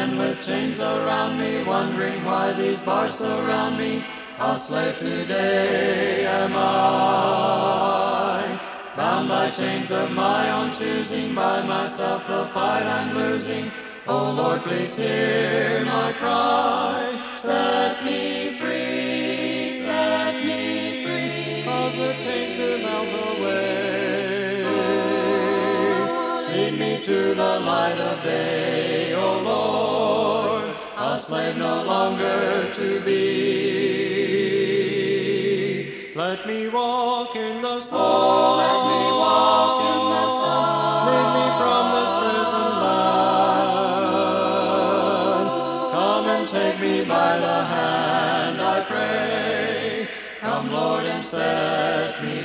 and with chains around me, wondering why these bars surround me. A slave today am I, bound by chains of my own choosing, by myself the fight I'm losing. Oh Lord, please hear my cry, set me free, set me free. Cause the chains to melt away, lead me to the light of day, O Lord, a slave no longer to be. Let me walk in the sun, oh, let me walk in the sun, lead me from this prison land. Come and take me by the hand, I pray. Come, Lord, and set me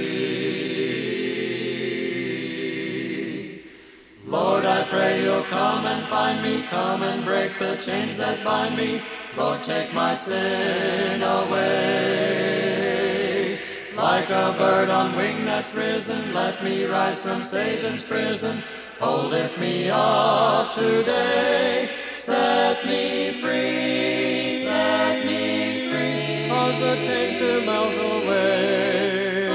free. Lord, I pray you'll come and find me, come and break the chains that bind me. Lord, take my sin away. Like a bird on wing that's risen, let me rise from Satan's prison. Oh, lift me up today, set me free, set me free. Cause the chains to melt away,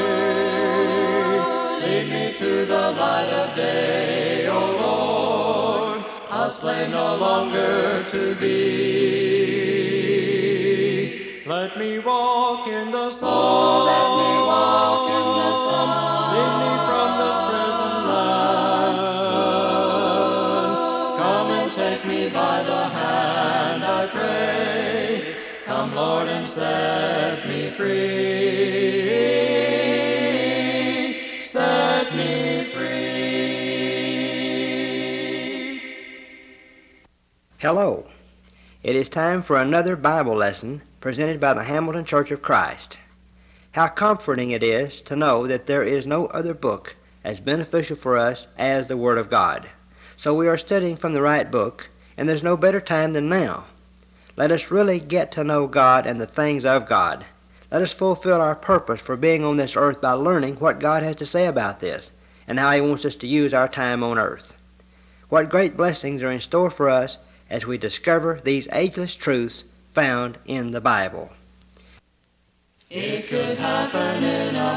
lead me to the light of day, O Lord, a slave no longer to be. Let me walk in the sun, oh, let me walk in the sun, lead me from this prison land. Come and take me by the hand, I pray. Come, Lord, and set me free, set me free. Hello. It is time for another Bible lesson presented by the Hamilton Church of Christ. How comforting it is to know that there is no other book as beneficial for us as the Word of God. So we are studying from the right book, and there's no better time than now. Let us really get to know God and the things of God. Let us fulfill our purpose for being on this earth by learning what God has to say about this and how He wants us to use our time on earth. What great blessings are in store for us as we discover these ageless truths found in the Bible. It could happen in a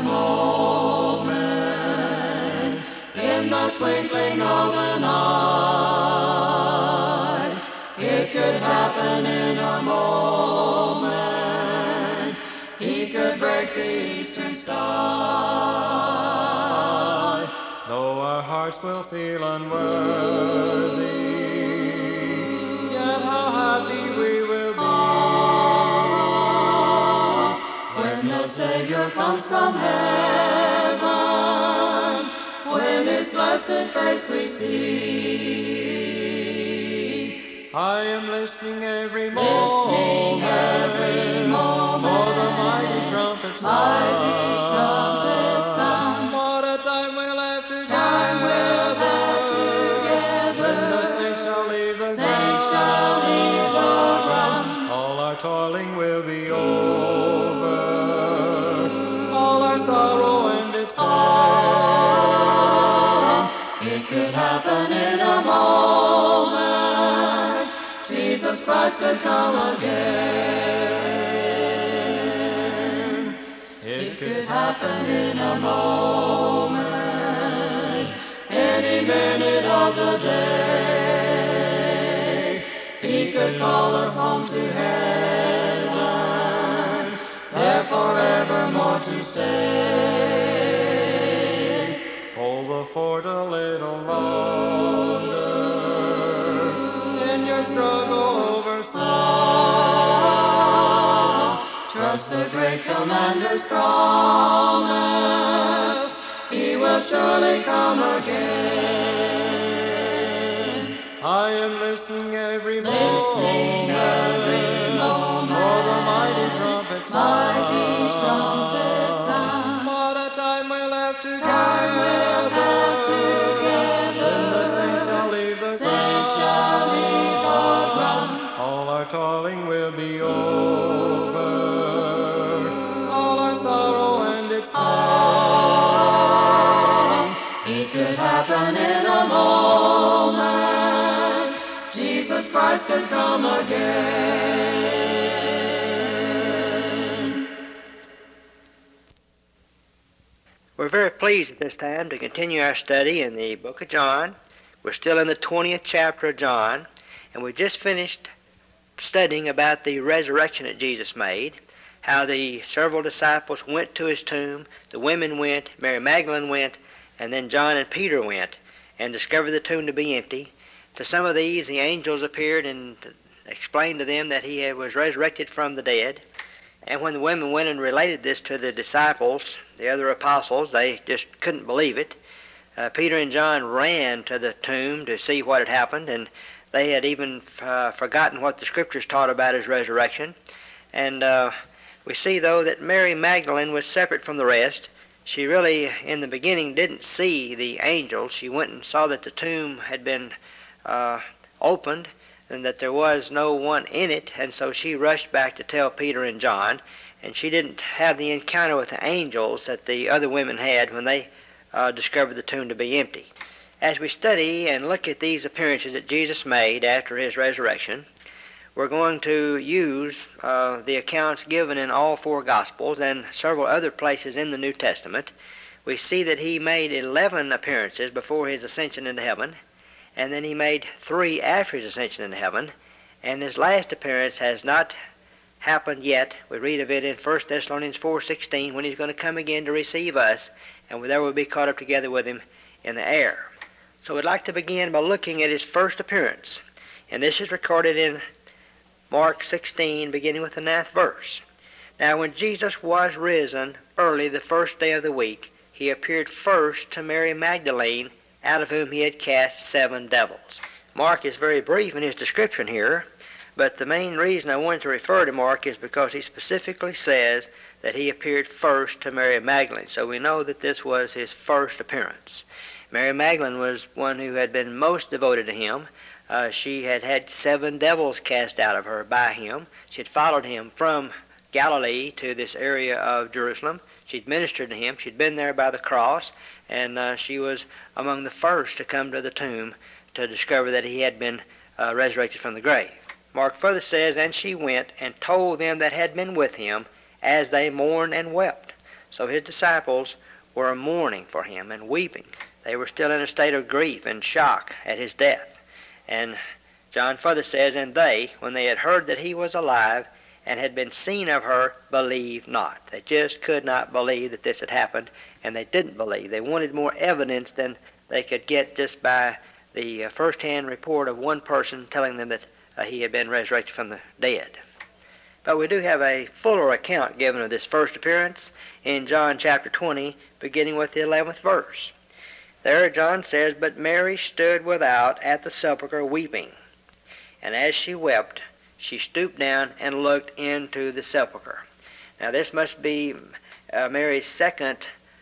moment, in the twinkling of an eye. It could happen in a moment. He could break the eastern sky. Though our hearts will feel unworthy, we will be when the Savior comes from heaven, when His blessed face we see. I am listening every moment, for the mighty trumpet sound. What a time we'll have together, when the saints shall leave the ground. All our toiling will be over, all our sorrow and its pain. It could happen in a moment. Jesus Christ could come again. It could happen in a moment, any minute of the day. He could call us home to heaven, there forevermore to stay. Hold the fort a little longer in your struggle over sin. Trust the great Commander's promise, He will surely come again. I am listening every moment, for the mighty trumpet sound. What a time we'll have together, when the saints shall leave the ground. All our toiling will be over, all our sorrow and its pain. It could happen in a moment. Jesus Christ Christ could come again. We're very pleased at this time to continue our study in the book of John. We're still in the 20th chapter of John, and we just finished studying about the resurrection that Jesus made, how the several disciples went to his tomb, the women went, Mary Magdalene went, and then John and Peter went and discovered the tomb to be empty. To some of these, the angels appeared and explained to them that he was resurrected from the dead. And when the women went and related this to the disciples, the other apostles, they just couldn't believe it. Peter and John ran to the tomb to see what had happened, and they had even forgotten what the Scriptures taught about his resurrection. And we see, though, that Mary Magdalene was separate from the rest. She really, in the beginning, didn't see the angels. She went and saw that the tomb had been opened and that there was no one in it, and so she rushed back to tell Peter and John, and she didn't have the encounter with the angels that the other women had when they discovered the tomb to be empty. As we study and look at these appearances that Jesus made after his resurrection, we're going to use the accounts given in all four Gospels and several other places in the New Testament. We see that he made 11 appearances before his ascension into heaven, and then he made 3 after his ascension into heaven, and his last appearance has not happened yet. We read of it in 1 Thessalonians 4:16, when he's going to come again to receive us, and there we'll be caught up together with him in the air. So we'd like to begin by looking at his first appearance, and this is recorded in Mark 16, beginning with the 9th verse. Now when Jesus was risen early the first day of the week, he appeared first to Mary Magdalene, out of whom he had cast 7 devils. Mark is very brief in his description here, but the main reason I wanted to refer to Mark is because he specifically says that he appeared first to Mary Magdalene, so we know that this was his first appearance. Mary Magdalene was one who had been most devoted to him. She had had 7 devils cast out of her by him. She had followed him from Galilee to this area of Jerusalem. She'd ministered to him. She'd been there by the cross, and she was among the first to come to the tomb to discover that he had been resurrected from the grave. Mark further says, and she went and told them that had been with him, as they mourned and wept. So his disciples were mourning for him and weeping. They were still in a state of grief and shock at his death. And John further says, and they, when they had heard that he was alive and had been seen of her, believed not. They just could not believe that this had happened, and they didn't believe. They wanted more evidence than they could get just by the first-hand report of one person telling them that he had been resurrected from the dead. But we do have a fuller account given of this first appearance in John chapter 20, beginning with the 11th verse. There John says, but Mary stood without at the sepulchre weeping. And as she wept, she stooped down and looked into the sepulchre. Now this must be Mary's second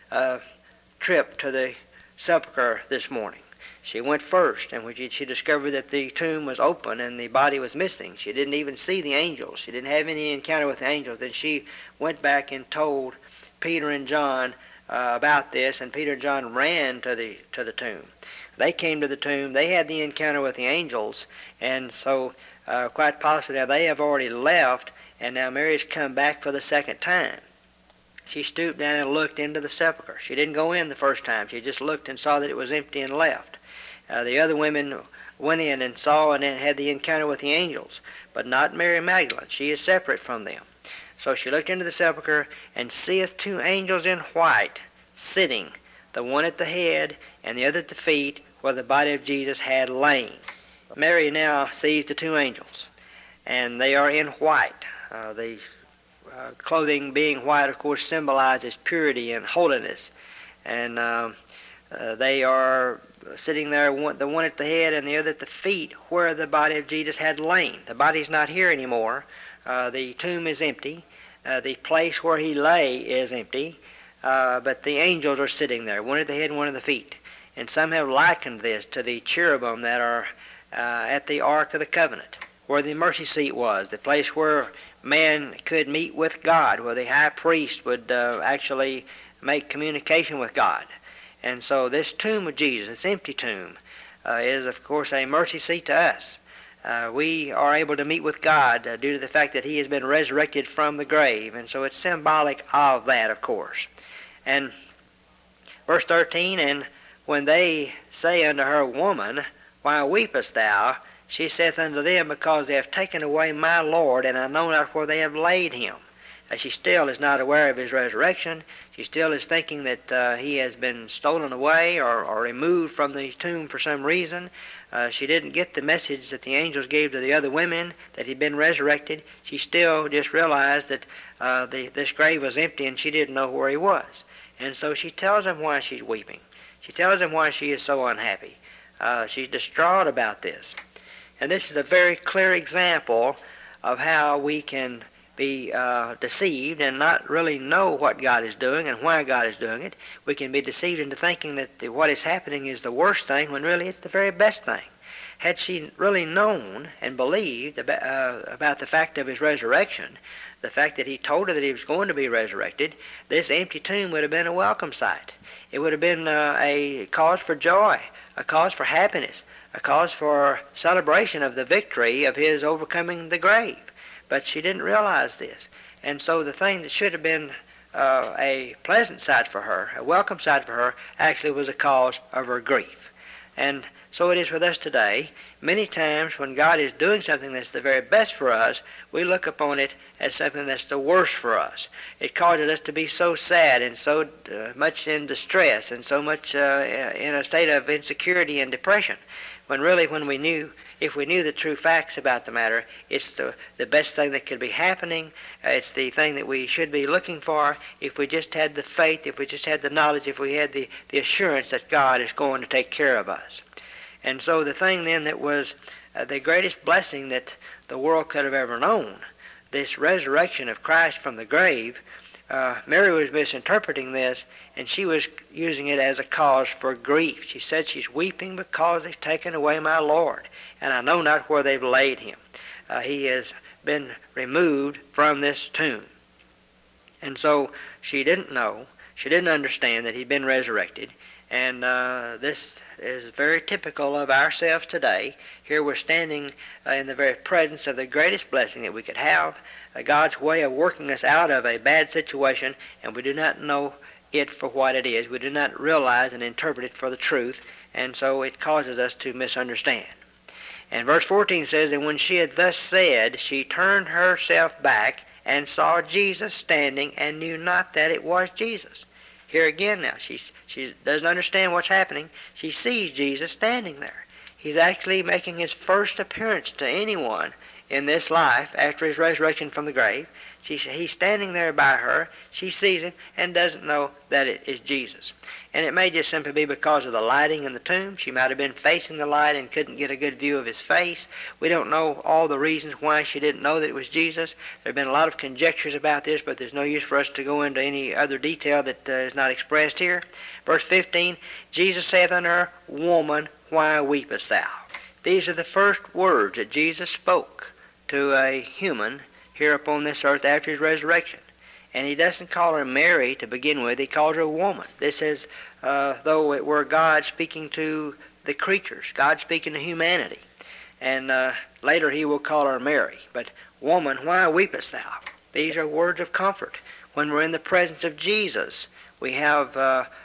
trip to the sepulchre this morning. She went first, and when she discovered that the tomb was open and the body was missing. She didn't even see the angels. She didn't have any encounter with the angels. Then she went back and told Peter and John about this, and Peter and John ran to the tomb. They came to the tomb. They had the encounter with the angels, and so quite possibly now they have already left, and now Mary's come back for the second time. She stooped down and looked into the sepulchre. She didn't go in the first time. She just looked and saw that it was empty and left. The other women went in and saw and had the encounter with the angels, but not Mary Magdalene. She is separate from them. So she looked into the sepulchre, and seeth 2 angels in white sitting, the one at the head and the other at the feet, where the body of Jesus had lain. Mary now sees the 2 angels, and they are in white. The clothing being white, of course, symbolizes purity and holiness. And they are sitting there, the one at the head and the other at the feet, where the body of Jesus had lain. The body's not here anymore. The tomb is empty. The place where he lay is empty. But the angels are sitting there, one at the head and one at the feet. And some have likened this to the cherubim that are at the Ark of the Covenant, where the mercy seat was, the place where man could meet with God, where the high priest would actually make communication with God. And so this tomb of Jesus, this empty tomb, is of course a mercy seat to us. we are able to meet with God due to the fact that he has been resurrected from the grave. And so it's symbolic of that, of course. And verse 13, and when they say unto her, Woman, why weepest thou? She saith unto them, Because they have taken away my Lord, and I know not where they have laid him. She still is not aware of his resurrection. She still is thinking that he has been stolen away or removed from the tomb for some reason. She didn't get the message that the angels gave to the other women, that he'd been resurrected. She still just realized that this grave was empty and she didn't know where he was. And so she tells him why she's weeping. She tells him why she is so unhappy. She's distraught about this. And this is a very clear example of how we can be deceived and not really know what God is doing and why God is doing it. We can be deceived into thinking that what is happening is the worst thing when really it's the very best thing. Had she really known and believed about the fact of his resurrection, the fact that he told her that he was going to be resurrected, this empty tomb would have been a welcome sight. It would have been a cause for joy, a cause for happiness, a cause for celebration of the victory of his overcoming the grave. But she didn't realize this. And so the thing that should have been a pleasant sight for her, a welcome sight for her, actually was a cause of her grief. And so it is with us today. Many times when God is doing something that's the very best for us, we look upon it as something that's the worst for us. It causes us to be so sad and so much in distress and so much in a state of insecurity and depression, when really if we knew the true facts about the matter, it's the best thing that could be happening. It's the thing that we should be looking for if we just had the faith, if we just had the knowledge, if we had the assurance that God is going to take care of us. And so the thing then that was the greatest blessing that the world could have ever known, this resurrection of Christ from the grave, Mary was misinterpreting this, and she was using it as a cause for grief. She said she's weeping because they've taken away my Lord, and I know not where they've laid him. He has been removed from this tomb. And so she didn't know, she didn't understand that he'd been resurrected, and this is very typical of ourselves today. Here we're standing in the very presence of the greatest blessing that we could have, God's way of working us out of a bad situation, and we do not know it for what it is. We do not realize and interpret it for the truth, and so it causes us to misunderstand. And verse 14 says, And when she had thus said, she turned herself back and saw Jesus standing, and knew not that it was Jesus. Here again now, she doesn't understand what's happening. She sees Jesus standing there. He's actually making his first appearance to anyone in this life after his resurrection from the grave. He's standing there by her. She sees him and doesn't know that it is Jesus. And it may just simply be because of the lighting in the tomb. She might have been facing the light and couldn't get a good view of his face. We don't know all the reasons why she didn't know that it was Jesus. There have been a lot of conjectures about this, but there's no use for us to go into any other detail that is not expressed here. Verse 15, Jesus saith unto her, Woman, why weepest thou? These are the first words that Jesus spoke to a human here upon this earth after his resurrection. And he doesn't call her Mary to begin with. He calls her woman. This is though it were God speaking to the creatures, God speaking to humanity. And later he will call her Mary. But woman, why weepest thou? These are words of comfort. When we're in the presence of Jesus, we have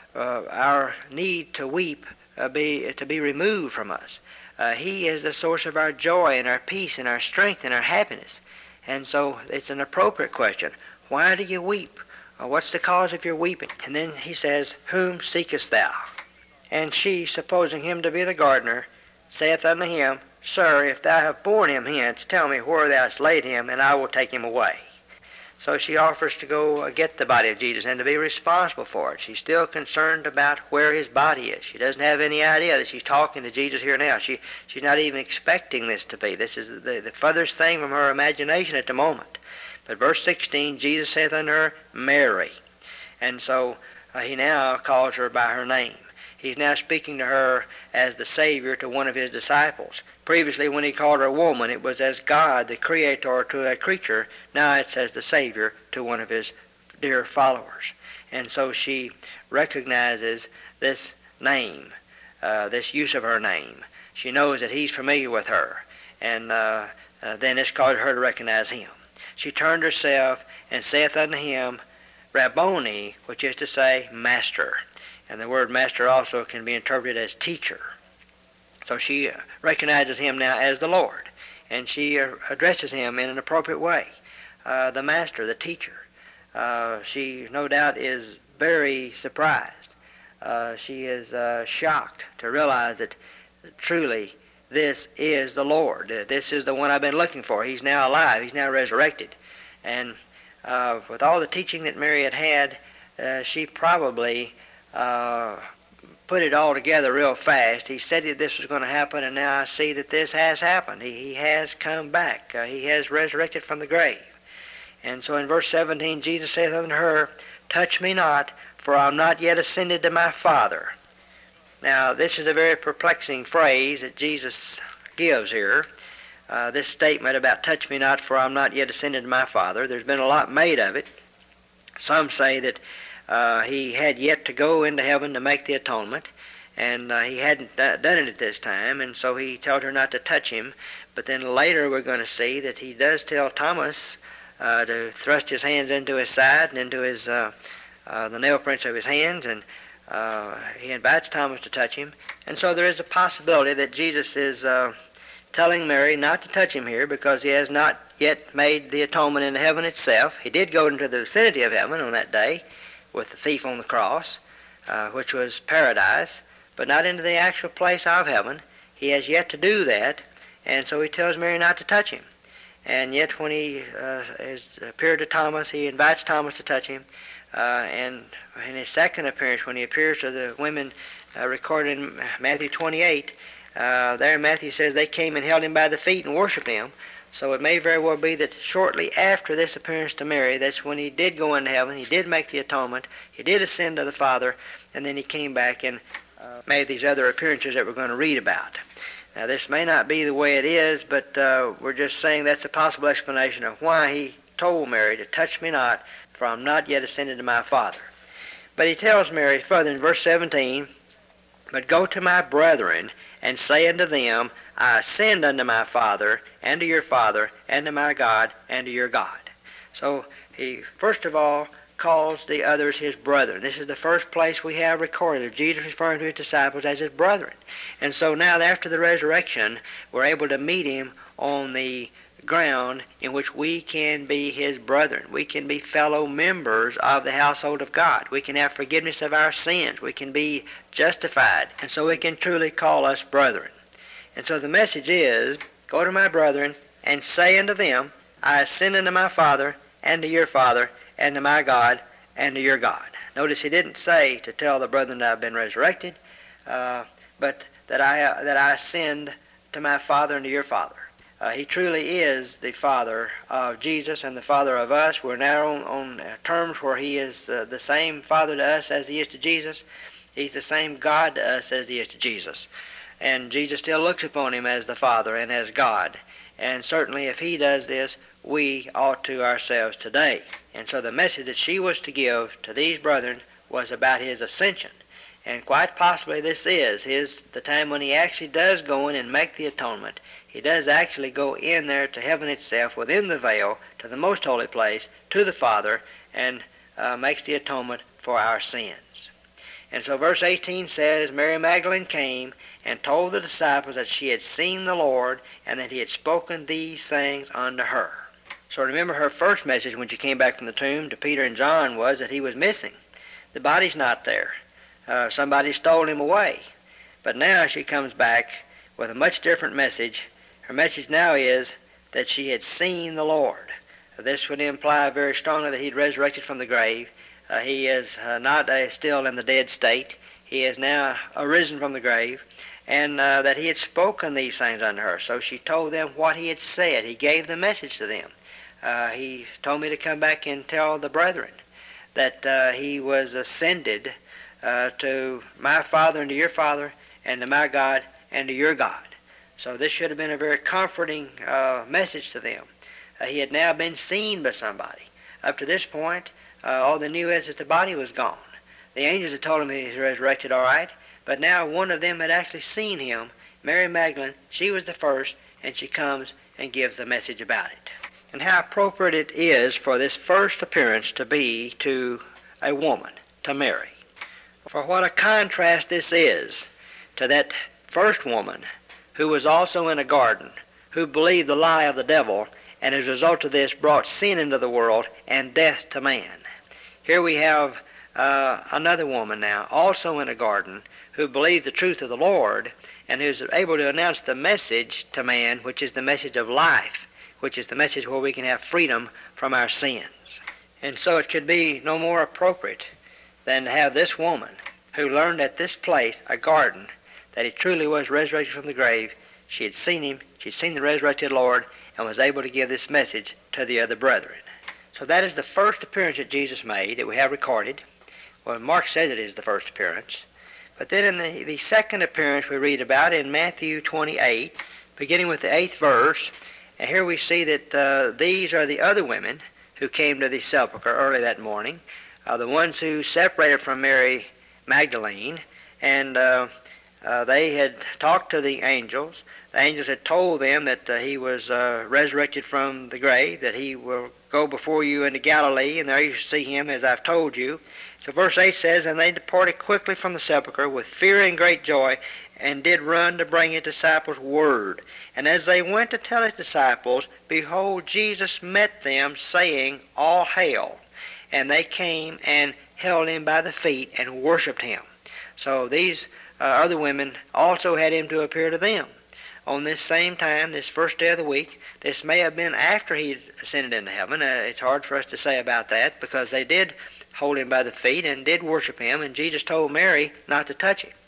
our need to weep to be removed from us. He is the source of our joy and our peace and our strength and our happiness. And so it's an appropriate question. Why do you weep? What's the cause of your weeping? And then he says, Whom seekest thou? And she, supposing him to be the gardener, saith unto him, Sir, if thou have borne him hence, tell me where thou hast laid him, and I will take him away. So she offers to go get the body of Jesus and to be responsible for it. She's still concerned about where his body is. She doesn't have any idea that she's talking to Jesus here now. She's not even expecting this to be. This is the furthest thing from her imagination at the moment. But verse 16, Jesus saith unto her, Mary. And so he now calls her by her name. He's now speaking to her as the Savior to one of his disciples. Previously, when he called her woman, it was as God, the Creator, to a creature. Now it's as the Savior to one of his dear followers. And so she recognizes this name, this use of her name. She knows that he's familiar with her. and then this caused her to recognize him. She turned herself and saith unto him, Rabboni, which is to say, master. And the word master also can be interpreted as teacher. So she recognizes him now as the Lord, and she addresses him in an appropriate way. The master, the teacher. She no doubt is very surprised. She is shocked to realize that truly this is the Lord. This is the one I've been looking for. He's now alive. He's now resurrected. And with all the teaching that Mary had had, she probably put it all together real fast. He said that this was going to happen, and now I see that this has happened. He has come back. He has resurrected from the grave. And so in verse 17, Jesus saith unto her, Touch me not, for I am not yet ascended to my Father. Now, this is a very perplexing phrase that Jesus gives here. This statement about touch me not, for I am not yet ascended to my Father. There's been a lot made of it. Some say that he had yet to go into heaven to make the atonement, and he hadn't done it at this time, and so he told her not to touch him. But then later we're going to see that he does tell Thomas to thrust his hands into his side and into his the nail prints of his hands, and he invites Thomas to touch him. And so there is a possibility that Jesus is telling Mary not to touch him here because he has not yet made the atonement into heaven itself. He did go into the vicinity of heaven on that day with the thief on the cross, which was paradise, but not into the actual place of heaven. He has yet to do that, and so he tells Mary not to touch him. And yet when he has appeared to Thomas, he invites Thomas to touch him. And in his second appearance, when he appears to the women recorded in Matthew 28, there Matthew says they came and held him by the feet and worshipped him. So it may very well be that shortly after this appearance to Mary, that's when he did go into heaven, he did make the atonement, he did ascend to the Father, and then he came back and made these other appearances that we're going to read about. Now, this may not be the way it is, but we're just saying that's a possible explanation of why he told Mary to touch me not, for I am not yet ascended to my Father. But he tells Mary further in verse 17, But go to my brethren, and say unto them, I ascend unto my Father, and to your Father, and to my God, and to your God. So he, first of all, calls the others his brethren. This is the first place we have recorded of Jesus referring to his disciples as his brethren. And so now after the resurrection, we're able to meet him on the ground in which we can be his brethren. We can be fellow members of the household of God. We can have forgiveness of our sins. We can be justified. And so he can truly call us brethren. And so the message is, go to my brethren and say unto them, I ascend unto my Father, and to your Father, and to my God, and to your God. Notice he didn't say to tell the brethren that I've been resurrected, but that I ascend to my Father and to your Father. He truly is the Father of Jesus and the Father of us. We're now on terms where he is the same Father to us as he is to Jesus. He's the same God to us as he is to Jesus. And Jesus still looks upon him as the Father and as God. And certainly if he does this, we ought to ourselves today. And so the message that she was to give to these brethren was about his ascension. And quite possibly this is the time when he actually does go in and make the atonement. He does actually go in there to heaven itself, within the veil, to the most holy place, to the Father, and makes the atonement for our sins. And so verse 18 says, Mary Magdalene came and told the disciples that she had seen the Lord, and that he had spoken these things unto her. So remember, her first message when she came back from the tomb to Peter and John was that he was missing. The body's not there. Somebody stole him away. But now she comes back with a much different message. Her message now is that she had seen the Lord. This would imply very strongly that he'd resurrected from the grave. He is not still in the dead state. He is now arisen from the grave, and that he had spoken these things unto her. So she told them what he had said. He gave the message to them. He told me to come back and tell the brethren that he was ascended to my Father and to your Father, and to my God and to your God. So this should have been a very comforting message to them. He had now been seen by somebody. Up to this point, all they knew is that the body was gone. The angels had told him he was resurrected all right, but now one of them had actually seen him. Mary Magdalene, she was the first, and she comes and gives the message about it. And how appropriate it is for this first appearance to be to a woman, to Mary. For what a contrast this is to that first woman who was also in a garden, who believed the lie of the devil, and as a result of this brought sin into the world and death to man. Here we have another woman now, also in a garden, who believes the truth of the Lord and who's able to announce the message to man, which is the message of life, which is the message where we can have freedom from our sins. And so it could be no more appropriate than to have this woman who learned at this place, a garden, that he truly was resurrected from the grave. She had seen him, she'd seen the resurrected Lord, and was able to give this message to the other brethren. So that is the first appearance that Jesus made that we have recorded. Well, Mark says it is the first appearance. But then in the second appearance we read about in Matthew 28, beginning with the 8th verse, and here we see that these are the other women who came to the sepulchre early that morning, the ones who separated from Mary Magdalene, and they had talked to the angels. The angels had told them that he was resurrected from the grave, that he will go before you into Galilee, and there you shall see him as I've told you. So verse 8 says, and they departed quickly from the sepulchre with fear and great joy, and did run to bring his disciples word. And as they went to tell his disciples, behold, Jesus met them, saying, All hail. And they came and held him by the feet and worshipped him. So these other women also had him to appear to them. On this same time, this first day of the week, this may have been after he ascended into heaven. It's hard for us to say about that, because they did hold him by the feet and did worship him, and Jesus told Mary not to touch him.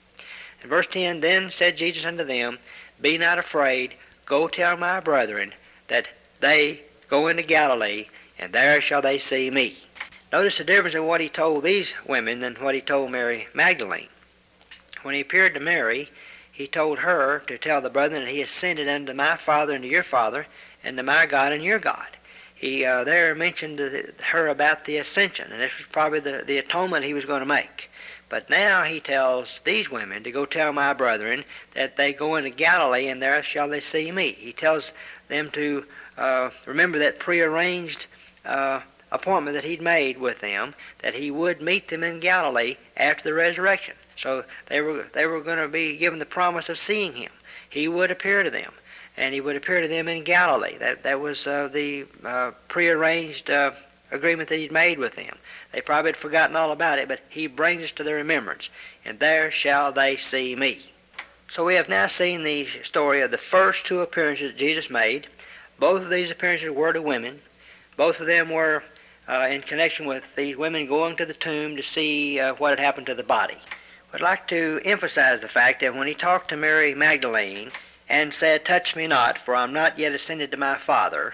In verse 10, then said Jesus unto them, Be not afraid, go tell my brethren that they go into Galilee, and there shall they see me. Notice the difference in what he told these women than what he told Mary Magdalene. When he appeared to Mary, he told her to tell the brethren that he ascended unto my Father and to your Father, and to my God and your God. He there mentioned to her about the ascension, and this was probably the atonement he was going to make. But now he tells these women to go tell my brethren that they go into Galilee, and there shall they see me. He tells them to remember that prearranged appointment that he'd made with them, that he would meet them in Galilee after the resurrection. So they were going to be given the promise of seeing him. He would appear to them, and he would appear to them in Galilee. That was the prearranged agreement that he'd made with them. They probably had forgotten all about it, but he brings us to their remembrance. And there shall they see me. So we have now seen the story of the first two appearances that Jesus made. Both of these appearances were to women. Both of them were in connection with these women going to the tomb to see what had happened to the body. I'd like to emphasize the fact that when he talked to Mary Magdalene and said, Touch me not, for I'm not yet ascended to my Father,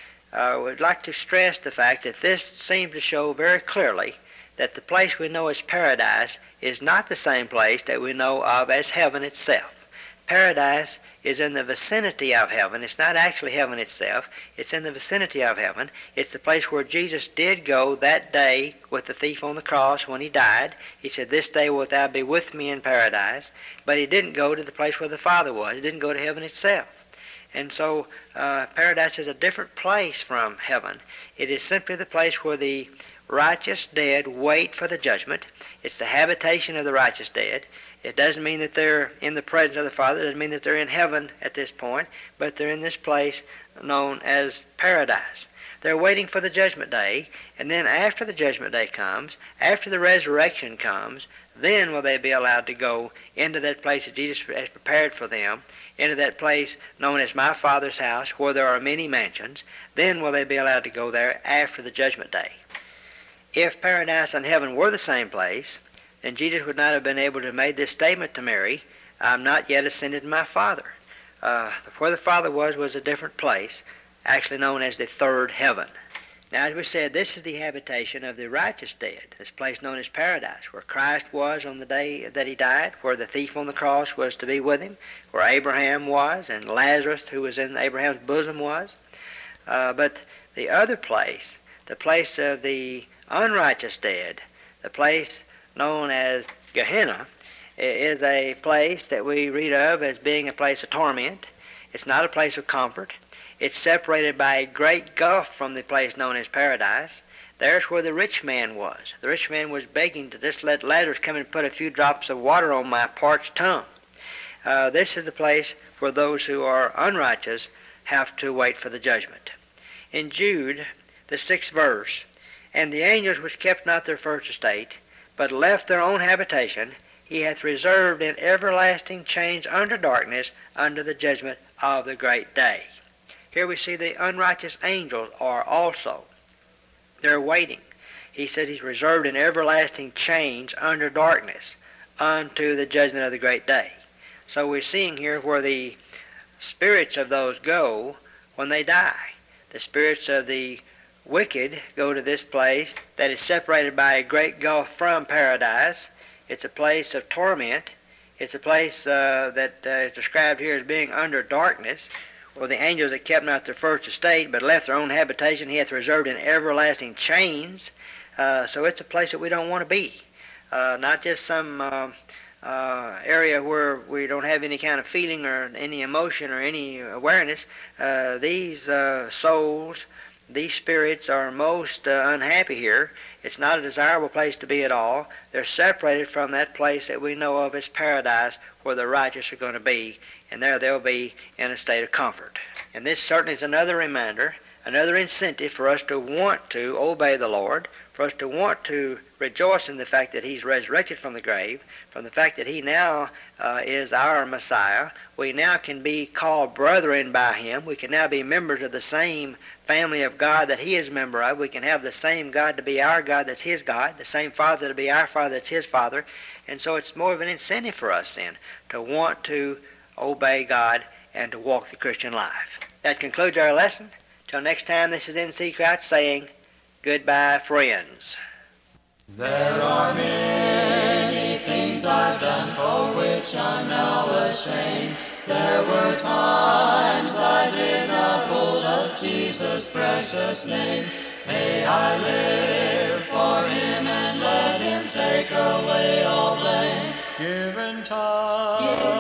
we'd like to stress the fact that this seems to show very clearly that the place we know as paradise is not the same place that we know of as heaven itself. Paradise is in the vicinity of heaven. It's not actually heaven itself. It's in the vicinity of heaven. It's the place where Jesus did go that day with the thief on the cross when he died. He said, This day wilt thou be with me in paradise. But he didn't go to the place where the Father was. He didn't go to heaven itself. And so paradise is a different place from heaven. It is simply the place where the righteous dead wait for the judgment. It's the habitation of the righteous dead. It doesn't mean that they're in the presence of the Father. It doesn't mean that they're in heaven at this point, but they're in this place known as paradise. They're waiting for the judgment day, and then after the judgment day comes, after the resurrection comes, then will they be allowed to go into that place that Jesus has prepared for them, into that place known as my Father's house, where there are many mansions. Then will they be allowed to go there after the judgment day. If paradise and heaven were the same place, then Jesus would not have been able to have made this statement to Mary, I'm not yet ascended to my Father. Where the Father was a different place, actually known as the third heaven. Now, as we said, this is the habitation of the righteous dead, this place known as paradise, where Christ was on the day that he died, where the thief on the cross was to be with him, where Abraham was, and Lazarus, who was in Abraham's bosom, was. But the other place, the place of the unrighteous dead, the place known as Gehenna, is a place that we read of as being a place of torment. It's not a place of comfort. It's separated by a great gulf from the place known as paradise. There's where the rich man was. The rich man was begging to just let Lazarus come and put a few drops of water on my parched tongue. This is the place where those who are unrighteous have to wait for the judgment. In Jude, the 6th verse, "And the angels which kept not their first estate, but left their own habitation, he hath reserved in everlasting chains under darkness, under the judgment of the great day." Here we see the unrighteous angels are also. They're waiting. He says he's reserved in everlasting chains under darkness unto the judgment of the great day. So we're seeing here where the spirits of those go when they die. The spirits of the wicked go to this place that is separated by a great gulf from paradise. It's a place of torment. It's a place that is described here as being under darkness, where the angels that kept not their first estate, but left their own habitation, he hath reserved in everlasting chains. So it's a place that we don't want to be. Not just some area where we don't have any kind of feeling or any emotion or any awareness. These souls, these spirits are most unhappy here. It's not a desirable place to be at all. They're separated from that place that we know of as paradise, where the righteous are going to be, and there they'll be in a state of comfort. And this certainly is another reminder, another incentive for us to want to obey the Lord, for us to want to rejoice in the fact that he's resurrected from the grave, from the fact that he now is our Messiah. We now can be called brethren by him. We can now be members of the same family of God that he is a member of. We can have the same God to be our God that's his God, the same Father to be our Father that's his Father. And so it's more of an incentive for us then to want to obey God and to walk the Christian life. That concludes our lesson. Till next time, this is N.C. Crouch saying, goodbye, friends. There are many things I've done for which I'm now ashamed. There were times I did not hold of Jesus' precious name. May I live for him and let him take away all blame. Given time.